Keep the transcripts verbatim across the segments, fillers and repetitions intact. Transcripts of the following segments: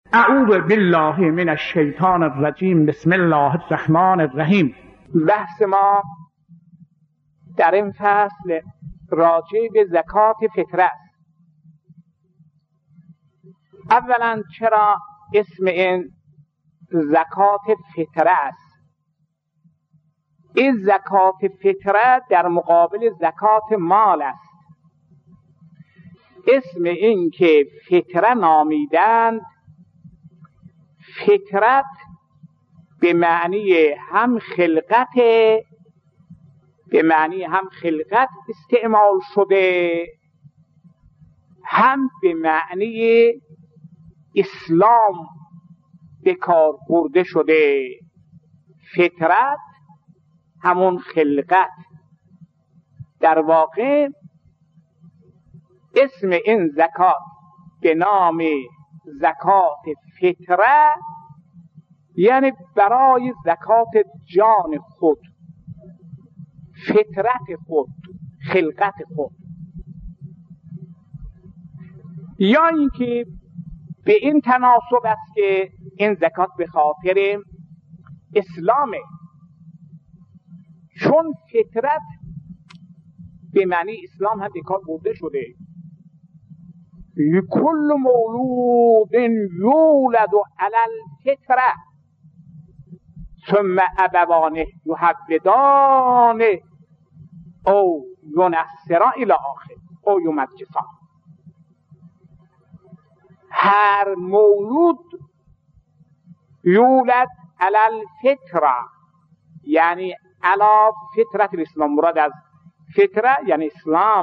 اعوذ بالله من الشیطان الرجیم. بسم الله الرحمن الرحیم. بحث ما در این فصل راجع به زکات فطره است. اولا چرا اسم این زکات فطره است؟ این زکات فطره در مقابل زکات مال است. اسم این که فطره نامیدند، فطرت به معنی هم خلقت به معنی هم خلقت استعمال شده، هم به معنی اسلام به کار برده شده. فطرت همون خلقت. در واقع اسم این زکات به نام زکات فطره یعنی برای زکات جان خود، فطرت خود، خلقت خود. یا اینکه به این تناسب است که این زکات به خاطر اسلامه، چون فطرت به معنی اسلام هم به کار برده شده. کل مولود یولد علی الفطره ثم ابوانه یهودانه او ینصرانه الی آخر او یمجسانه. هر مولود یولد علی الفطره یعنی علی فطرت الاسلام. مراد از فطره یعنی اسلام.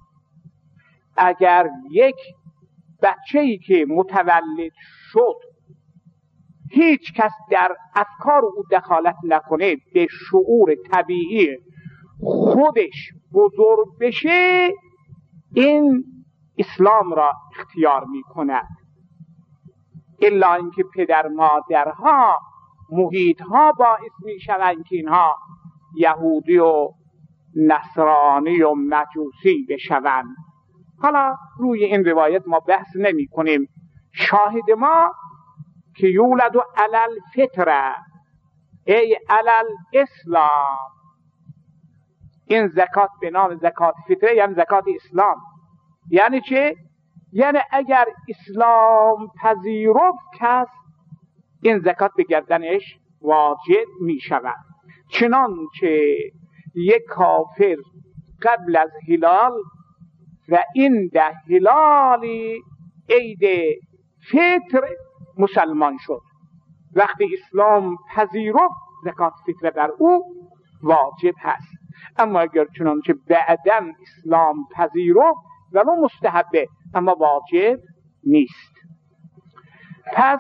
اگر یک بچه‌ای که متولد شد هیچ کس در افکار او دخالت نکنه، به شعور طبیعی خودش بزرگ بشه، این اسلام را اختیار می کند. الا اینکه پدر مادرها، محیطها باعث می شوند که اینها یهودی و نصرانی و مجوسی بشوند. حالا روی این روایت ما بحث نمی کنیم. شاهد ما که یولد علی الفطره ای علی الاسلام. این زکات به نام زکات فطره یعنی زکات اسلام. یعنی چه؟ یعنی اگر اسلام پذیرفت کس، این زکات به گردنش واجب می شود. چنانچه یک کافر قبل از هلال و این ده هلالی عید فطر مسلمان شد، وقتی اسلام پذیرفت زکات فطره بر او واجب هست. اما اگر چنانچه بعداً اسلام پذیرفت ولو مستحبه اما واجب نیست. پس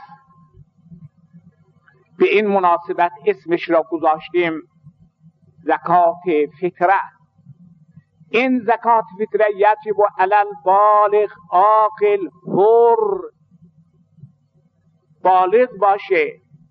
به این مناسبت اسمش را گذاشتیم زکات فطره. این زکات فطره یجب علی البالغ عاقل حر، بالغ باشه،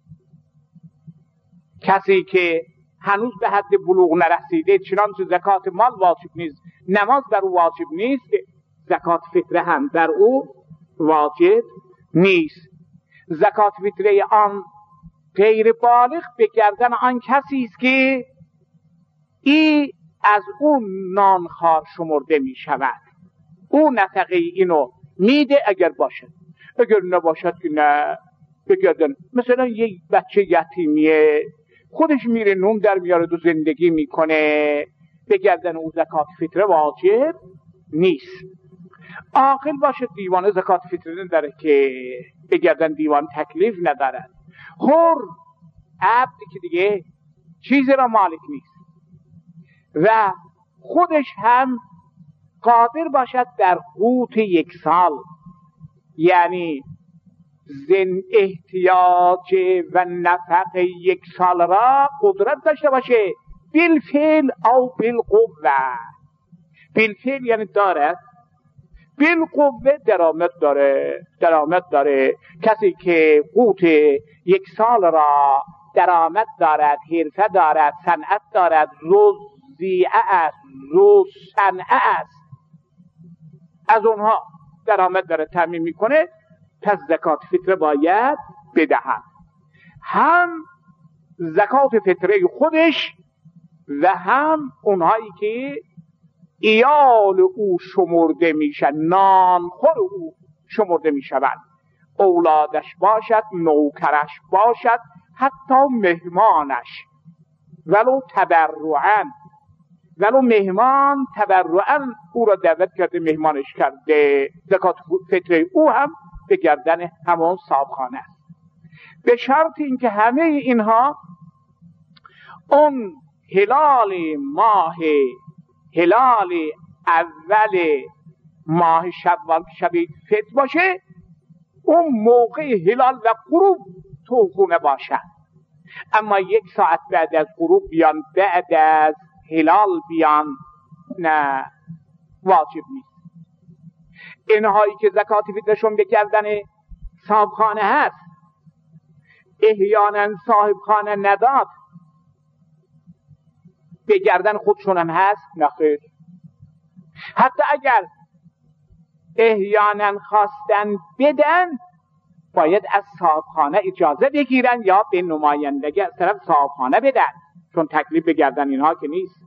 کسی که هنوز به حد بلوغ نرسیده. چنانچه زکات مال واجب نیست، نماز بر او واجب نیست، زکات فطره هم بر او واجب نیست. زکات فطره آن غیر بالغ به گردن آن کسی است که ای از اون نانخوار شمرده می شود. او نفقه اینو میده اگر باشد، اگر نباشد که نه. بگردن مثلا یک بچه یتیمیه، خودش میره نون در میاره و زندگی میکنه، بگردن او زکات فطره واجب نیست. عاقل باشد، دیوانه زکات فطره نداره که بگردن دیوان تکلیف ندارد. حر عبد که دیگه چیزی را مالک نیست و خودش هم قادر باشد در قوت یک سال، یعنی زن احتیاج و نفق یک سال را قدرت داشته باشه، بالفعل او بالقوه. بالفعل یعنی دارد، بالقوه درآمد داره. درآمد داره کسی که قوت یک سال را درآمد دارد، حرفه دارد، صنعت دارد، روزیعه است، روز صنعه است، از اونها درآمد داره تامین میکنه. پس زکات فطره باید بدهد. هم زکات فطره خودش و هم اونهایی که ایال او شمرده میشن، نانخور او شمرده میشوند، اولادش باشد، نوکرش باشد، حتی مهمانش، ولو تبرعاً، ولو مهمان تبرعاً او را دعوت کرده، مهمانش کرده، زکات فطره او هم به گردن همون صاحبخانه است، به شرط اینکه همه اینها اون هلال ماه هلال اول ماه شوال که شب فطر باشه، اون موقع هلال و غروب توخونه باشد. اما یک ساعت بعد از غروب بیان، بعد از هلال بیان، نه، واجب نیست. اینهایی که زکات فطرشون به گردن صاحبخانه هست، احیانا صاحبخانه نداد، به گردن خودشون هم هست، نخیر. حتی اگر احیانا خواستن بدن، باید از صاحبخانه اجازه بگیرن یا به نمایندگی از طرف صاحبخانه بدن، چون تکلیف به گردن اینها که نیست.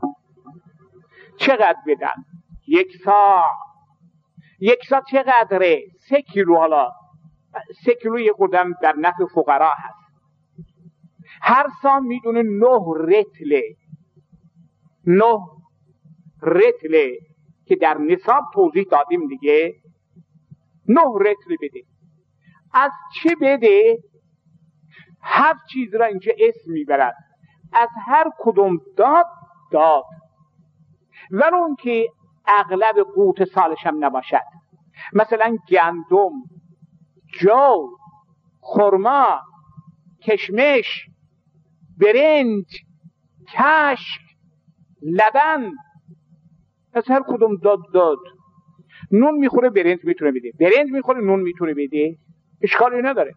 چقدر بدن؟ یک ساع. یک ساع چقدره؟ سه کیلو. حالا سه کیلو یک قدم در نفع فقرا هست. هر ساع میدونه نه رتله، نه رتله که در نصاب توضیح دادیم دیگه. نه رتل بده. از چه بده؟ هر چیز را اینجا اسم میبرد، از هر کدوم داد داد، ولو اون که اغلب قوت سالش هم نباشد. مثلا گندم، جو، خرما، کشمش، برنج، کشک، لبن، از هر کدوم داد داد. نون میخوره برنج میتونه بده، برنج میخوره نون میتونه بده، اشکالی نداره.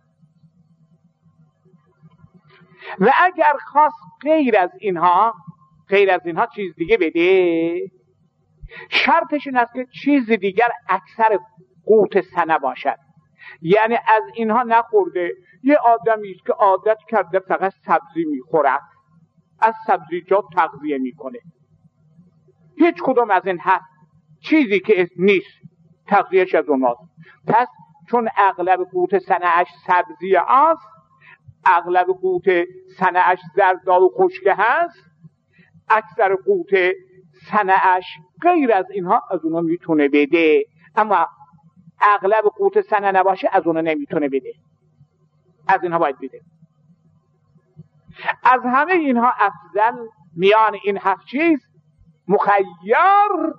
و اگر خواست غیر از اینها غیر از اینها چیز دیگه بده، شرطش این است که چیز دیگر اکثر قوت سنه باشد. یعنی از اینها نخورده. یه آدمی است که عادت کرده فقط سبزی میخورد، از سبزیجات تغذیه میکنه، هیچ کدوم از این هست چیزی که نیست تغذیهش از اوناست. پس چون اغلب قوت سنه‌اش سبزی است، اغلب قوت سنه‌اش زردال و خشک هست، اکثر قوت سنه‌اش غیر از اینها از اونها میتونه بده. اما اغلب قوت سنه نباشه از اونها نمیتونه بده، از اینها باید بده. از همه اینها افضل میان این هفت چیز مخیر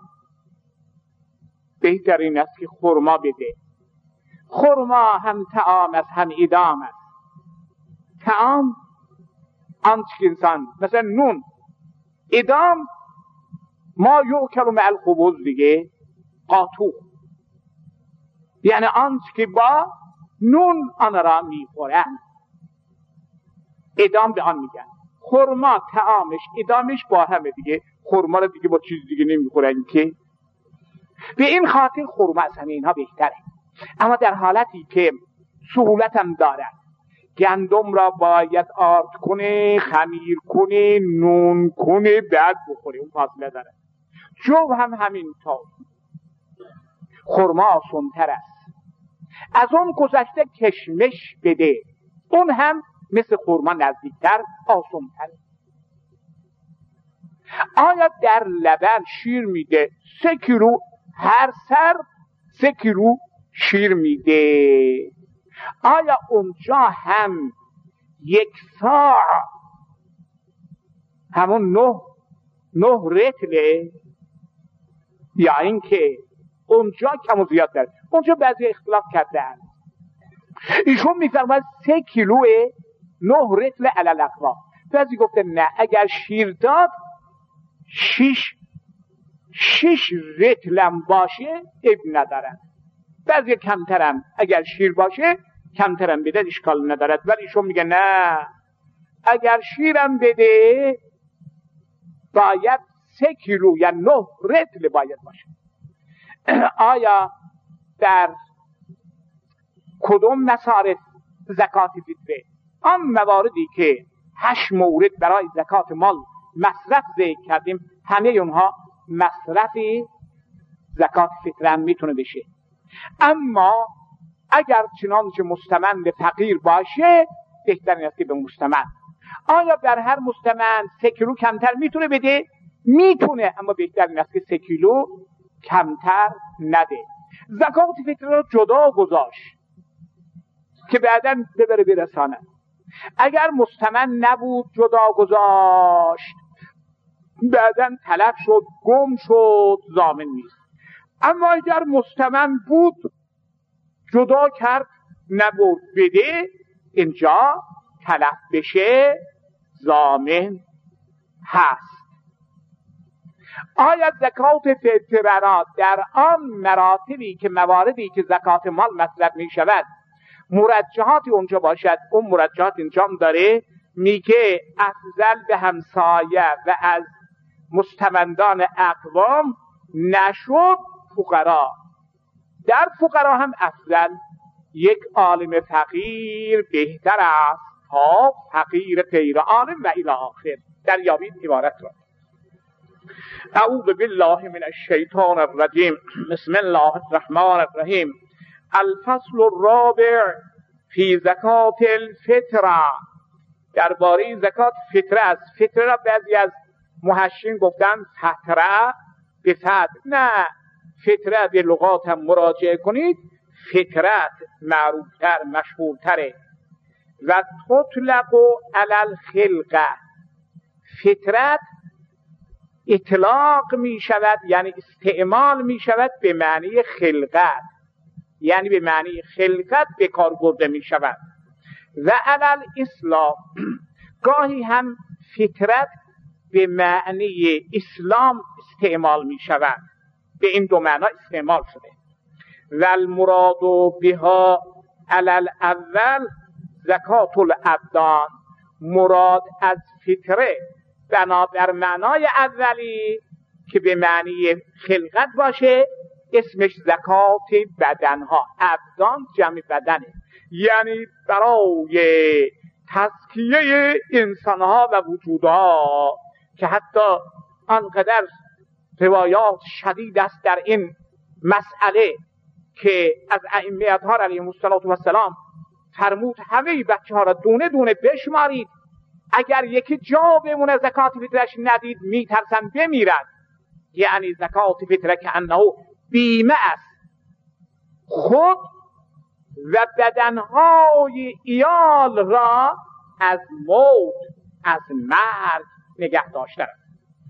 بهترین است که خرما بده. خرما هم طعام است هم ادام است. طعام آنچه که انسان، مثلا نون، ادام ما یؤکل مع الخبز دیگه، قاطوع، یعنی آنچه که با نون آن را میخورند، ادام به آن میگن. خرما طعامش ادامش با همه دیگه، خرما را دیگه با چیز دیگه نمیخورن که. به این خاطر خرما از همه اینها بهتره. اما در حالتی که سهولت هم دارد، گندم را باید آرد کنه، خمیر کنه، نون کنه، بعد بخوره، اون فاصله داره. جو هم همین طور. خرما آسان‌تر است. از اون گذشته کشمش بده، اون هم مثل خرما نزدیکتر، آسان‌تر. آیا در لبن شیر میده؟ سه کیلو هر سر سه کیلو شیر میده. آیا اونجا هم یک ساع همون نه نه رتله، یا اینکه اونجا کم و زیاد داره؟ اونجا بعضی اختلاف کردن. ایشون میفرماید سه کیلو نه رتل علی الاقوا. بعضی گفته نه، اگر شیر داد شش شش رتلم باشه اب ندارن. بعضی کمترم اگر شیر باشه کمترم بده اشکال ندارد. ولی ایشون میگه نه، اگر شیرم بده باید سه کیلو یا نه رتل باید باشه. آیا در کدوم مصارف زکات فطره؟ آن مواردی که هشت مورد برای زکات مال مصرف ذکر کردیم، همه اونها مصرفی زکات فطره هم میتونه بشه. اما اگر چنانچه مستمند فقیر باشه، بهتر این است که به مستمند. آیا در هر مستمند سه کیلو کمتر میتونه بده؟ میتونه، اما بهتر این است که سه کیلو کمتر نده. زکات فطره رو جدا گذاشت که بعداً ببره برسانه. اگر مستمند نبود جدا گذاشت، بعداً تلف شد، گم شد، ضامن نیست. اما اگر مستمند بود جدا کرد نبود بده، اینجا تلف بشه ضامن هست. آیا زکات فطره را در آن مراتبی که مواردی که زکات مال مصرف می شود مرجحاتی اونجا باشد؟ اون مرجحات اینجا هم داره، میگه افضل به همسایه و از مستمندان اقوام نشد فقرا. در فقرا هم افضل یک عالم فقیر بهتر است تا فقیر غیر عالم و الی آخر. در یابید عبارت را. اعوذ بالله من الشیطان الرجیم. بسم الله الرحمن الرحیم. الفصل الرابع فی زکات الفطره. درباره زکات فطره است. فطره را بعضی از محشین گفتن فطره به فتح. نه، فطره به لغات هم مراجعه کنید. فطرت معروفتر مشهورتره. و تطلق علی الخلقه. فطرت اطلاق می شود، یعنی استعمال می شود به معنی خلقت، یعنی به معنی خلقت به کار برده می شود. و علی الاسلام، گاهی هم فطرت به معنی اسلام استعمال می شود. به این دو معنا استعمال شده. و المراد بها علی الاول زکات الابدان. مراد از فطره بنابر معنای اولی که به معنی خلقت باشه اسمش زکات بدنها. ابدان جمع بدنه، یعنی برای تزکیه انسانها و وجودها که حتی آنقدر روایات شدید است در این مسئله که از ائمه اطهار علیهم السلام فرمود همه بچه ها را دونه دونه بشمارید، اگر یکی جا بمونه زکات فطرش ندید میترسن بمیرد. یعنی زکات فطره که انه بیمه است. خود و بدنهای ایال را از موت، از مرگ نگه داشته است.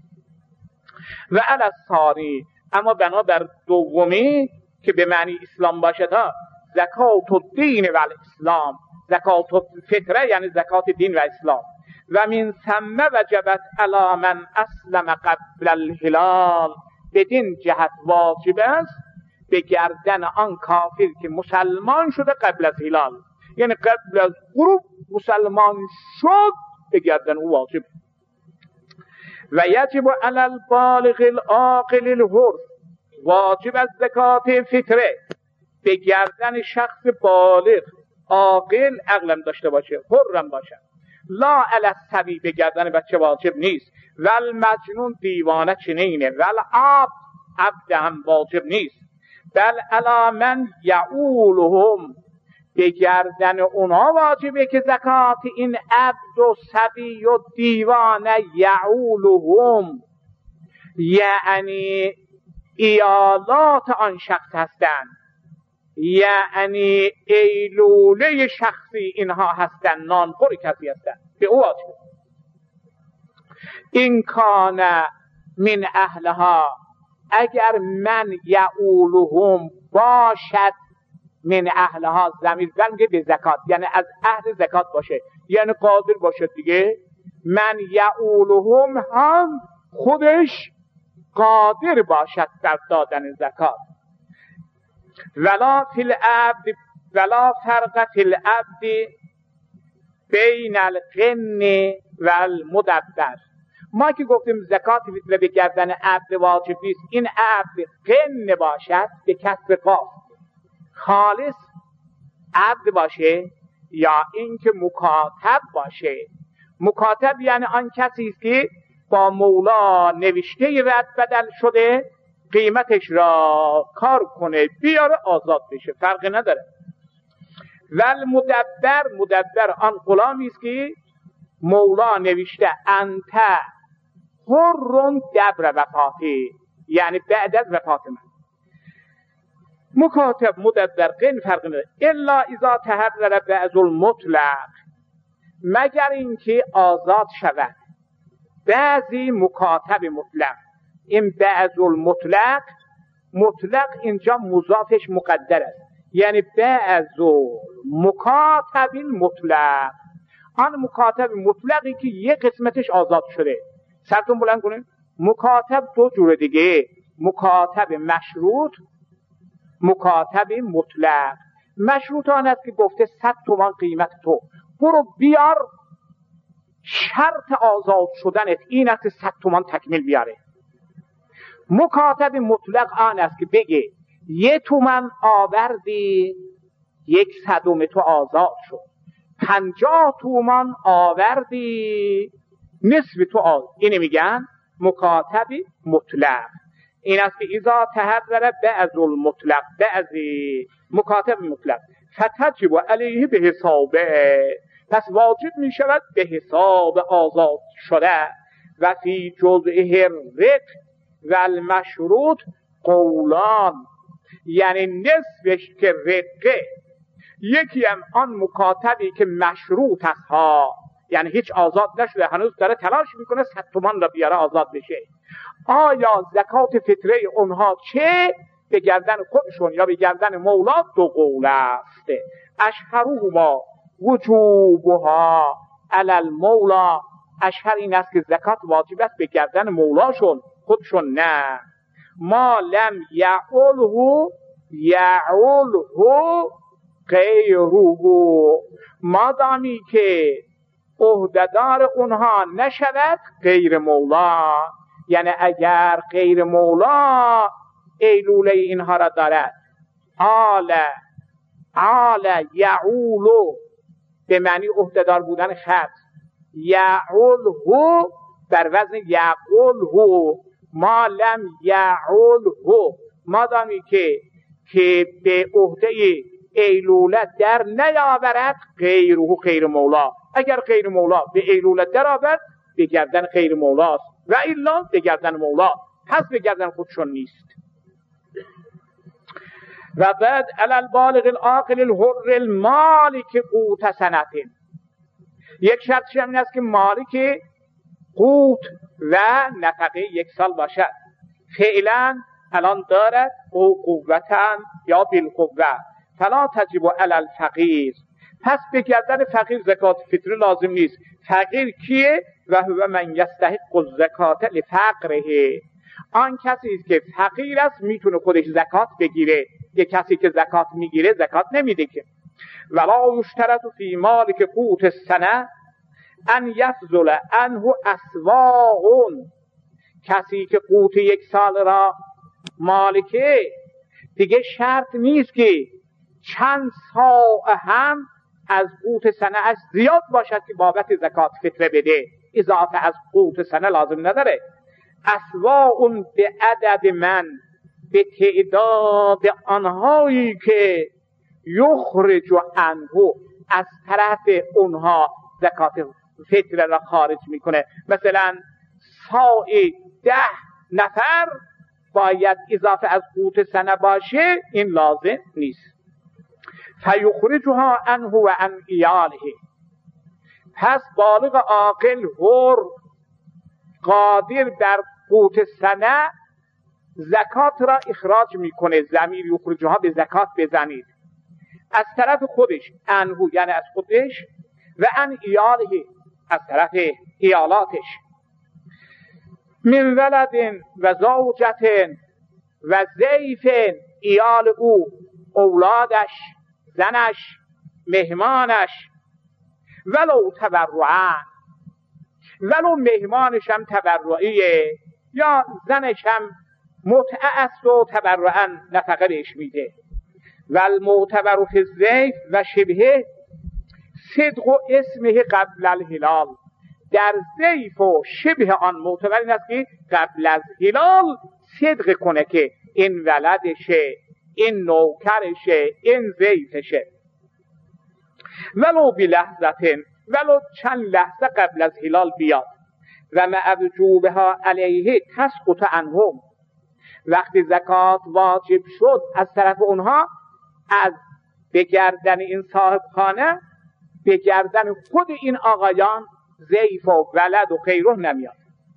و علی الثانی، اما بنابر دومی که به معنی اسلام باشد ها، زکات الدین و الاسلام. زکات فطره یعنی زکات دین و اسلام. و من ثم وجبت علی من اسلم قبل الهلال. بدین جهت واجب است به گردن آن کافر که مسلمان شده قبل از هلال، یعنی قبل از غروب مسلمان شد، به گردن او واجب. و یجب علی البالغ العاقل الحر. واجب از زکات فطره به گردن شخص بالغ عاقل، عقلم داشته باشه، حرم باشه. لا علی الصبی، به گردن بچه واجب نیست. و المجنون، دیوانه چنینه. و العبد، عبد هم واجب نیست. بل علی من یعولهم، به گردن اونها واجبه که زکات این عبد و صبی و دیوانه، یعولهم یعنی ایالات آن شخص هستند، یعنی ایلوله شخصی اینها هستند، نانخوری کسی هستند، به او واجبه. این کان من اهلها، اگر من یعولهم باشد، من اهلها ضمیر زنگ به زکات، یعنی از اهل زکات باشه، یعنی قادر باشه دیگه. من یعولهم هم خودش قادر باشد در دادن زکات. ولا فی العبد ولا فرق فی العبد بین الغن و المدبر. ما که گفتیم زکات فطره به گردن عبد واجب نیست، این عبد غن باشد به کسب قاف، خالص عبد باشه یا اینکه مکاتب باشه. مکاتب یعنی آن کسی است که با مولا نوشته رد بدل شده قیمتش را کار کنه بیاره آزاد بشه، فرقی نداره. ول مدبر، مدبر آن غلامی است که مولا نوشته انت حر دبر وفاتی، یعنی بعد از وفات من. مکاتب مدبر قین فرق نداره. الا اذا تحرر بعض المطلق، مگر اینکه آزاد شود بعضی مکاتب مطلق. این بعض المطلق، مطلق اینجا مضافش مقدر است، یعنی بعض مکاتب مطلق، آن مکاتب مطلقی که یک قسمتش آزاد شده. سرتون بلند کنید. مکاتب دو جور دیگه، مکاتب مشروط، مکاتب مطلق. مشروط آن است که گفته صد تومان قیمت تو، برو بیار، شرط آزاد شدنت این است که صد تومان تکمیل بیاره. مکاتب مطلق آن است که بگه یه تومن آوردی، یک صدم تو آزاد شد. پنجاه تومان آوردی، نصف تو آزاد. اینه میگن مکاتب مطلق. این است که اذا تحرر بعض المطلق، بعضی مکاتب مطلق، فتجب علیه به حسابه، پس واجب می شود به حساب آزاد شده. و فی جزئه الرق و المشروط قولان، یعنی نصفش که رقه، یکی هم آن مکاتبی که مشروط است ها، یعنی هیچ آزاد نشده، هنوز داره تلاش میکنه صد تومان را بیاره آزاد بشه. آیا زکات فطره اونها چه به گردن خودشون یا به گردن مولا؟ دو قول است. اشهرهما وجوبها علی المولا، اشهر این است که زکات واجب است به گردن مولاشون، خودشون نه. ما لم یعوله یعوله غیره، مادامی که عهدهدار اونها نشود غیر مولا، یعنی اگر غیر مولا ایلوله اینها را دارد. آل آل یعولو به معنی عهدهدار بودن خط، یعوله بر وزن یعقوله. ما لم یعوله، مادامی که که به عهده ایلوله در نیاورد غیره غیر مولا، اگر غیر مولا به ایلوله در آورد به گردن غیر مولاست، و الا به گردن مولا، پس به گردن خودشون نیست. و بعد علی البالغ العاقل الحر المالک قوت سنت، یک شرطش هم این است که مالک قوت و نفقه یک سال باشد. فعلا الان دارد او قوتن یا بالقوه، فلا تجب علی الفقیر، پس به گردن فقیر زکات فطر لازم نیست. فقیر کیه؟ و هو من یستحق الزکات لفقره، آن کسی است که فقیر است میتونه خودش زکات بگیره. یک کسی که زکات میگیره زکات نمیده که. ولا یشترط فی مالک قوت السنه ان یفضل عنه اسواق، کسی که قوت یک سال را مالکه دیگه شرط نیست که چند ساعت هم از قوت سنه اش زیاد باشد که بابت زکات فطره بده، اضافه از قوت سنه لازم نداره. اسواق به عدد من، به تعداد آنهایی که یخرج عنه از طرف اونها زکات فطره را خارج میکنه. مثلا ساعی ده نفر باید اضافه از قوت سنه باشه، این لازم نیست. فیخرجها عنه و عن ایاله، پس بالغ عاقل حر قادر در قوت سنه زکات را اخراج میکنه. ضمیر یخرجها به زکات بزنید، از طرف خودش، عنه یعنی از خودش، و عن ایاله از طرف ایالاتش. من ولد و زوجت و ضیف، ایال او، اولادش، زنش، مهمانش، ولو تبرعن، ولو مهمانش هم تبرعیه یا زنش هم متعه است و تبرعن نفقه بهش میده. و المعتبر فی الزیف و شبهه صدق و اسمه قبل الهلال. در زیف و شبه آن معتبر این است که قبل از هلال صدق کنه که این ولدشه، این نوکرشه، این زیفشه. ولو بلحظتن، ولو چند لحظه قبل از هلال بیاد. و مع وجوبها علیه تسقط عنهم، وقتی زکات واجب شد از طرف اونها، از به گردن این صاحب خانه به گردن خود این آقایان زیف و ولد و غیره نمیاد.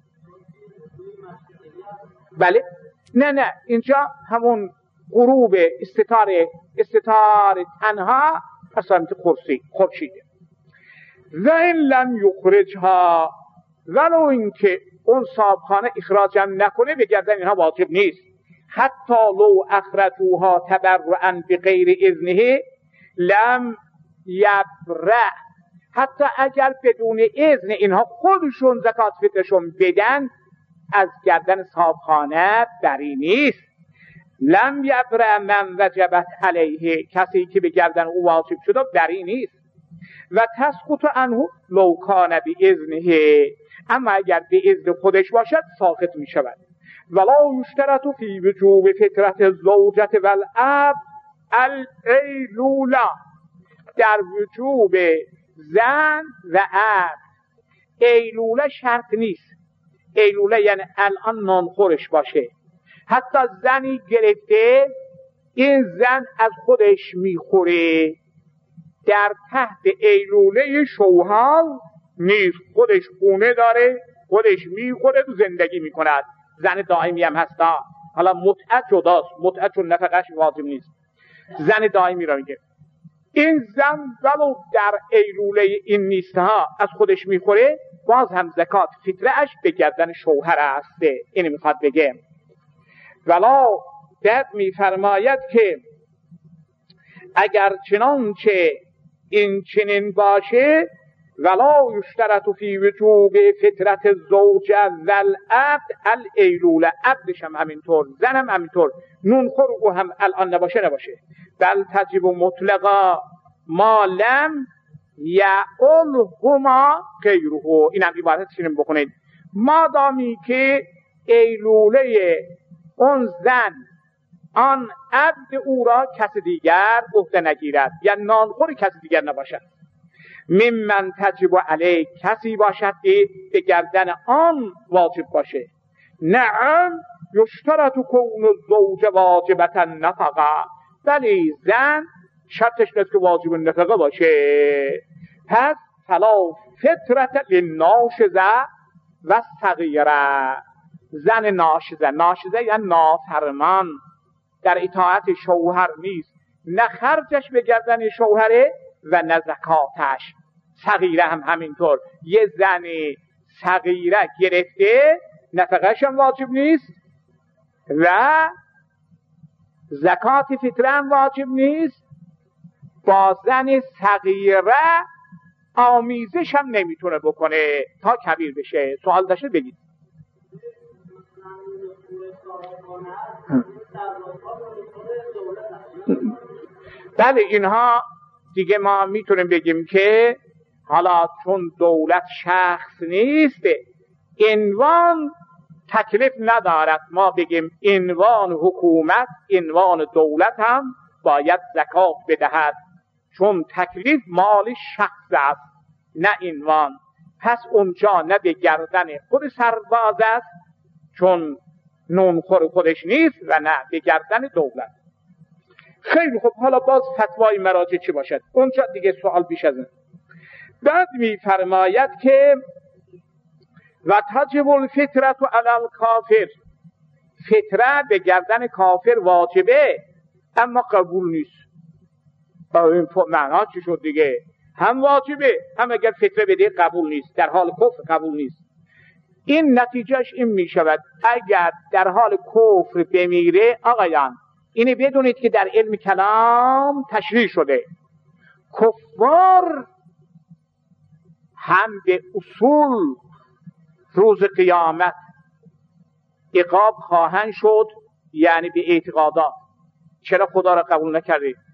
بله نه نه اینجا همون غروب استتار استتار تنها اصلا خورشیده. و این لم یخرجها، ولو اینکه اون صاحبخانه اخراجم نکنه به گردن اینها واجب نیست. حتی لو اخرجوها تبرعا بغیر اذنه لم یبرع، حتی اگر بدون اذن اینها خودشون زکات فطرشون بدن از گردن صاحبخانه بری نیست. لم یبرع من وجبت علیه، کسی که به گردن او واجب شده بری نیست. و تسقط عنه لو کان باذنه، اما اگر به اذن خودش باشد ساقط می شود. ولا یشترط فی وجوب فطرت الزوجة والعبد الایلولا، در وجوب زن و عبد ایلوله شرط نیست. ایلوله یعنی الان نانخورش باشه. حتی زنی گرفته این زن از خودش میخوره، در تحت ایلوله شوهر نیست، خودش خونه داره، خودش میخوره و زندگی میکند، زن دائمی هم هستا. حالا متعه جداست، متعه چون نفقش واجب نیست، زن دائمی را میگه. این زن ولو در ایلوله این نیست ها از خودش میخوره، باز هم زکات فطرهش به گردن شوهر است. اینو میخواد بگه. ولا بعد میفرماید که اگر چنانچه این چنین باشه، ولا یشترط فی وجوب فطرت الزوجة والعبد الایلوله، عبدش هم همینطور، زن هم همینطور، نون خور او هم الان نباشه نباشه. بل تجب مطلقا ما لم یعلهما غیره. این هم عبارتش اینم بکنید، مادامی که ایلوله اون زن آن عبد او را کس دیگر عهده نگیرد، یا نانخور کس دیگر نباشد. ممن تجب علیه، کسی باشد که به گردن آن واجب باشه. نعم یشترط کون الزوج واجبتا نفقه، ولی زن شرطش نیست که واجب نفقه باشه. پس فلا فطرت للناشزه و صغیره، زن ناشزه، ناشزه یعنی نافرمان، در اطاعت شوهر نیست، نه خرجش به گردن شوهره و نه زکاتش. صغیره هم همینطور، یه زن صغیره گرفته نفقهش هم واجب نیست و زکات فطره هم واجب نیست، با زن صغیره آمیزش هم نمیتونه بکنه تا کبیر بشه. سوال داشته بگید. بله اینها دیگه ما میتونیم بگیم که حالا چون دولت شخص نیست، عنوان تکلیف ندارد، ما بگیم عنوان حکومت، عنوان دولت هم باید زکات بدهد، چون تکلیف مال شخص است نه عنوان. پس اونجا نه به گردن خود سرباز است چون نونخور خودش نیست و نه به گردن دولت. خیلی خوب، حالا باز فتوای مراجع چی باشد؟ اونجا دیگه سوال بیش از این. بعد می فرماید که و تجب الفطرة علی الکافر، فطره به گردن کافر واجبه اما قبول نیست. با این معنا چی شد دیگه؟ هم واجبه هم اگر فطره بده قبول نیست، در حال کفر قبول نیست. این نتیجهش این می شود اگر در حال کفر بمیره، آقایان اینه بدونید که در علم کلام تشریح شده، کفار هم به اصول روز قیامت عقاب خواهند شد، یعنی به اعتقادات. چرا خدا را قبول نکردید؟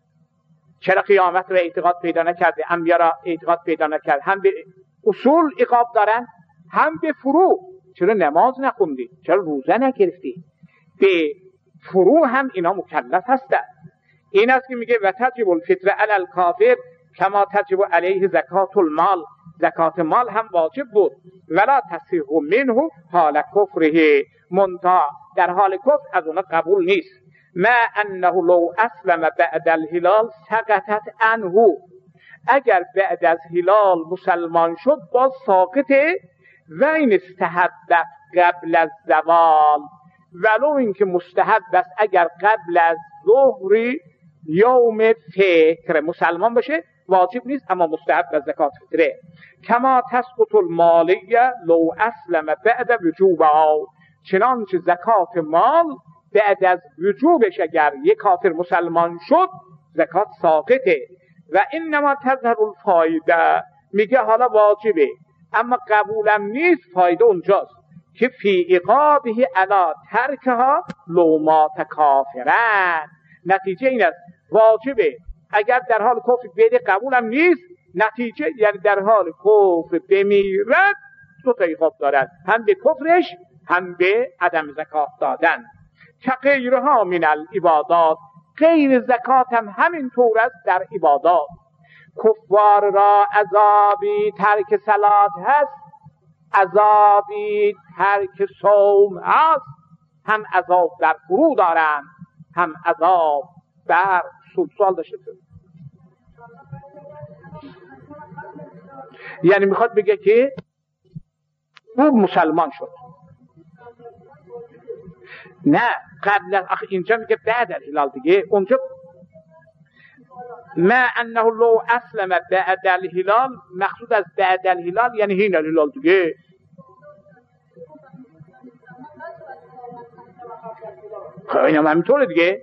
چرا قیامت را اعتقاد پیدا نکرده، انبیا را اعتقاد پیدا نکرد؟ هم به اصول عقاب دارن، هم به فرو. چرا نماز نخوندی؟ چرا روزه نگرفتی؟ به فرو هم اینا مکلف هستند. این است که میگه و تجب الفطر علی الکافر کما تجب علیه زکات المال. زکات مال هم واجب بود، ولا تصیح منه حال کفره، منتها در حال کفر از اون قبول نیست. ما انه لو اسلم بعد الهلال سقطت عنه، اگر بعد از هلال مسلمان شد باز ساقطه. و این استحب قبل از زوال، ولو اینکه مستحب است اگر قبل از ظهر یوم فطر مسلمان باشه واجب نیست، اما مستحب از زکات فطره. کما تسقط المالیه لو اسلم بعد وجوبها، چنانچه زکات مال بعد از وجوبش اگر یک کافر مسلمان شد زکات ساقطه. و انما تظهر الفایده، میگه حالا واجبه اما قبولم نیست، فایده اونجاست که فی عقابه علی ترکها لو مات کافرن. نتیجه این است واجبه اگر در حال کفر بده، قبولم نیست، نتیجه یعنی در حال کفر بمیرد دو تا عقاب دارد، هم به کفرش هم به عدم زکات دادن. که غیرها من العبادات، غیر زکات هم همین طور است در عبادات. کفار را عذابی ترک صلات هست، عذابی ترک صوم هست، هم عذاب در فرو دارن هم عذاب در سال داشته. یعنی میخواد بگه که او مسلمان شد، نه قبل از اینجا میگه بعد از هلال دیگه. اونجا ما انه لو اسلم بعد الهلال، مقصود از بعد الهلال یعنی هین الهلال دیگه. خب این هم همینطوره دیگه.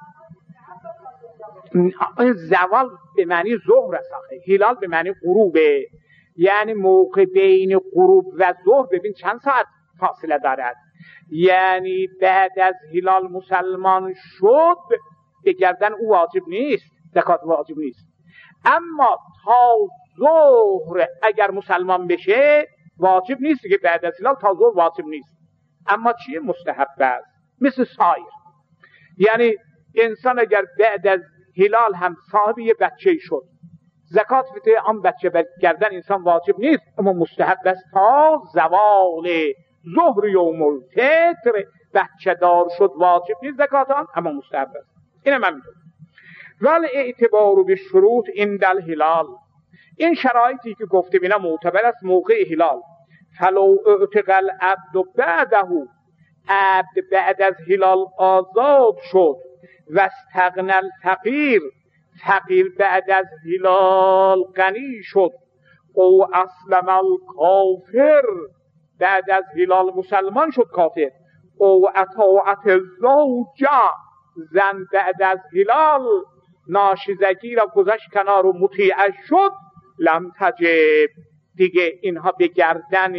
این زوال به معنی ظهر است، هلال به معنی غروبه، یعنی موقع بین غروب و ظهر ببین چند ساعت فاصله دارد. یعنی بعد از هلال مسلمان شد بگردن او واجب نیست، زکات واجب نیست، اما تا ظهر اگر مسلمان بشه واجب نیست که بعد از هلال تا ظهر واجب نیست، اما چیه مستحب است مثل سایر. یعنی انسان اگر بعد از هلال هم صاحب یه بچه شد، زکات فطره آن بچه بگردن انسان واجب نیست، اما مستحب است تا زوال ظهر یوم الفطر بچه دار شد واجب نیست زکات آن، اما مستحب است. اینم هم میتونه. ولی اعتبار به شروط عند الهلال، این شرایطی که گفته بینا معتبر است موقع هلال. فلو اعتق العبد بعده، عبد بعد از هلال آزاد شد، و استغنى الفقیر، فقیر بعد از هلال غنی شد، او اسلم الکافر، بعد از هلال مسلمان شد کافر، او اطاعت الزوجه، زن بعد از هلال ناشیزگی را گذاشت کنار و مطیع شد، لم تجب، دیگه اینها به گردن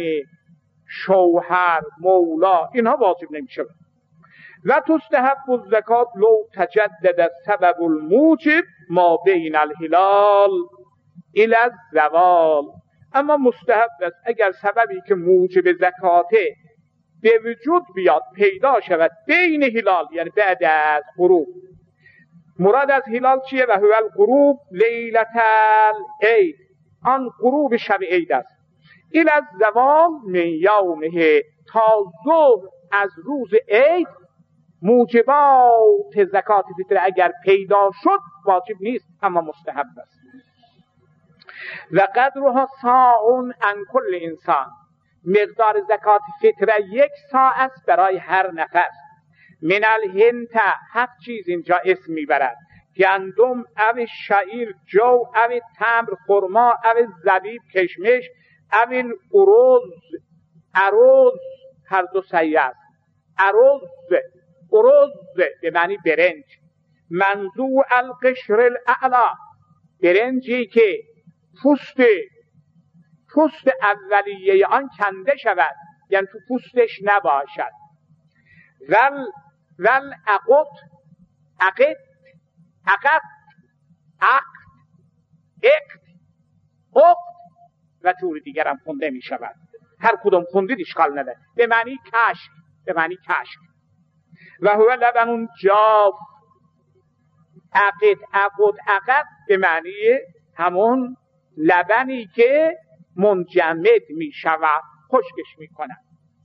شوهر مولا اینها واجب نمیشه. و تستحب الزکات لو تجدد السبب الموجب ما بین الهلال الى الزوال، اما مستحب است اگر سببی که موجب زکاته به وجود بیاد پیدا شود بین هلال یعنی بعد از غروب. مراد از هلال چیه؟ و هو الغروب لیلة العید، آن غروب شب عید است. الى الزوال من یومه، تا ظهر از روز عید موجبات زکات فطر اگر پیدا شد واجب نیست اما مستحب است. و قدرها ساعون عن کل انسان، مقدار زکات فطر یک ساعت است برای هر نفر. من الهنت، هفت چیز اینجا اسم میبرد، گندم او شعیر جو او تمر خرما او زبیب کشمش او ارز، ارز هر دو صحیح است. ارز ارز به معنی برنج، منزوع القشر الاعلا، برنجی که پوست پوست اولیه آن کنده شود یعنی تو پوستش نباشد. ول ول عقد عقد عقد عقد اقت، اقت و جور دیگر هم خونده می شود. هر کدوم خوندید اشکال نداره. به معنی کشک، به معنی کشک. و هو لبن جاف، عقد عقد عقد به معنی همون لبنی که منجمد می شود، خشکش می کند.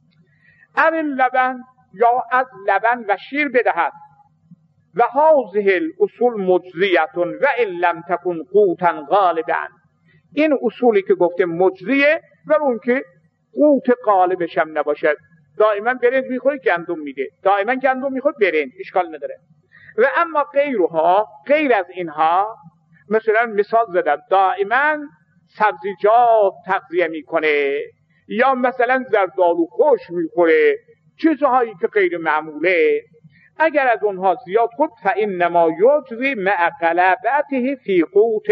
او لبن یا از لبن و شیر بدهد. و هذه الاصول مجزیتون و ان لم تکن قوتا غالبا. این اصولی که گفته مجزیه و اون که قوت غالبش هم نباشد. دائما برنج میخوری گندم میده، دائما گندم میخوری برنج، اشکال نداره. و اما غیرها، غیر از اینها، مثلا مثال زدم دائما سبزیجات تغذیه میکنه یا مثلا زردآلو خوش میخوره، چیزهایی که غیر معموله، اگر از اونها زیاد خود فانما یجزی مع غلبته فی قوت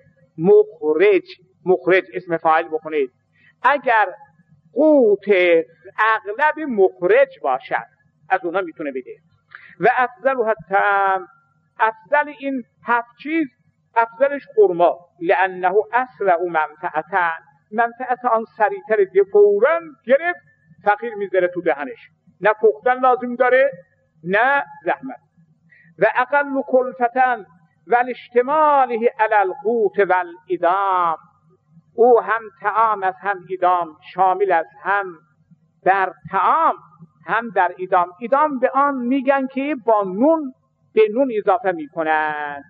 مخرج. مخرج اسم فاعل بکنید. اگر قوت اغلب مخرج باشد از اونها میتونه بده. و افضل حتی افضل این هفت چیز، افضلش خرما، لانه اسرع منفعتا، منفعت آن سریعتر دیگه، فوراً گرفت فقیر میذاره تو دهنش، نه پختن لازم داره نه زحمت. و اقل کلفتن و الاشتماله علی القوت و الادام، او هم طعام از هم ادام، شامل از هم در طعام هم در ادام. ادام به آن میگن که با نون به نون اضافه میکنن،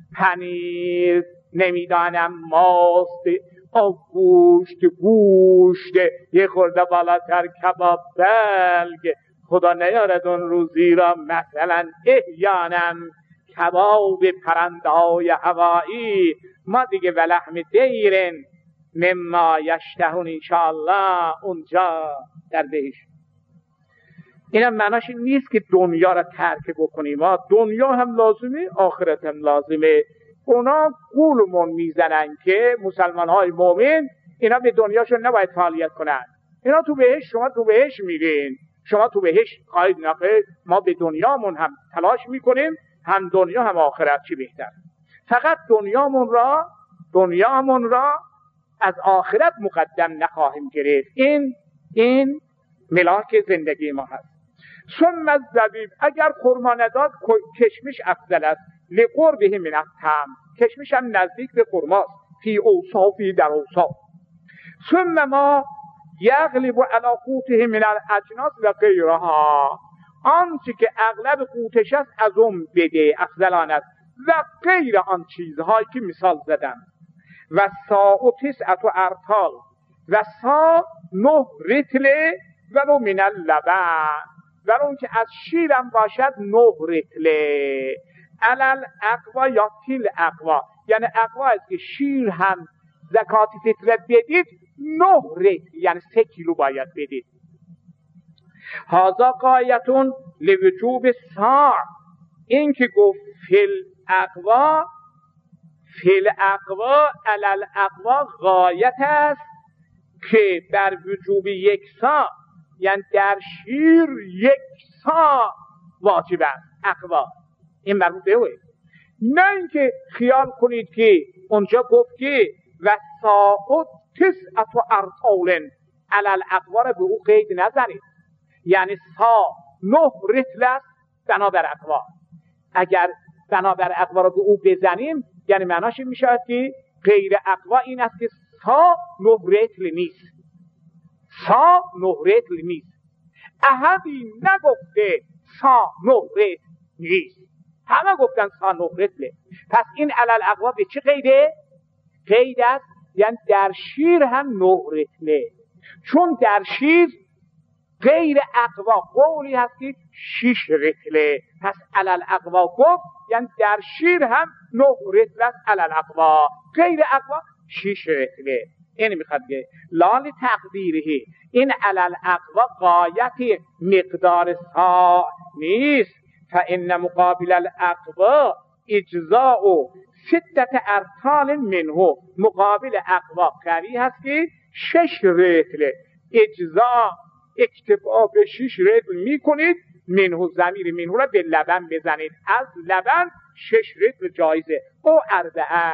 پنیر، نمیدانم ماست، آب گوشت، گوشت یه خورده بالاتر کباب بلگ، خدا نیارد اون روزی را مثلا احیانا کباب پرنده های هوایی، ما دیگه و لحم دیرن مما یشتهون انشاءالله اونجا در بهشت. اینم معناش این نیست که دنیا را ترک بکنیم، ما دنیا هم لازمه آخرت هم لازمه. اونا گولمون میزنن که مسلمان های مومن اینا به دنیاشون نباید فعالیت کنن، اینا تو بهشت، شما تو بهشت میرین، شما تو بهشت خواهید نقل، ما به دنیامون هم تلاش میکنیم، هم دنیا هم آخرت، چی بهتر. فقط دنیامون را دنیامون را از آخرت مقدم نخواهیم گرفت. این این ملاک زندگی ما هست. ثم الزبیب، اگر خرما نداد کشمش افضل است، لقربه من الطعم، کشمش هم نزدیک به خرماست، فی اوصافی در اوصاف. ثم ما یغلب علی قوته من الاجناس و غیرها، آنچه که اغلب قوتش است از اون بده، افضلان است، و غیر آن چیزهایی که مثال زدم. و سا و تسعت و ارتال، و سا نه رتل ولو من اللبن، ولو اون که از شیرم باشد نه رتله، علل اقوا یا تیل اقوا، یعنی اقوا است که شیر هم زکات فطر بدید، نه رتل یعنی سه کیلو باید بدید. هازا قایتون لوجوب ساع، این که گفت فل اقوا، فل اقوا علل اقوا غایت است که در وجوب یک ساع، یعنی در شیر یک ساع واجب است اقوا، این مربوط به اوه. نه اینکه خیال کنید که اونجا گفت که و ساعت تسعت و ارطال علل اقوا را به او قید نزنید، یعنی سا نه رتل است بنابر اقوا. اگر بنابر اقوا را به او بزنیم یعنی معناش این میشه که غیر اقوا این است که سا نه رتل نیست، سا نه رتل نیست، احدی نگفته سا نه رتل نیست، همه گفتن سا نه رتله. پس این علل اقوا به چه قیده؟ قید است یعنی در شیر هم نه رتله، چون در شیر غیر اقوا قولی هست که شش رتله، پس علل اقوا گفت یعنی در شیر هم نه رتل است علل اقوا، غیر اقوا شش رتله. این میخواد که لال تقدیره این علل اقوا قایت مقدار ساع نیست، فان مقابل الاقوا اجزاء ستت ارطال منه، مقابل اقوا قری هست که شش رتله، اجزاء اکتفا به شش رتل میکنید، منه ضمیر منه را به لبن بزنید، از لبن شش رتل جایزه، او اربعه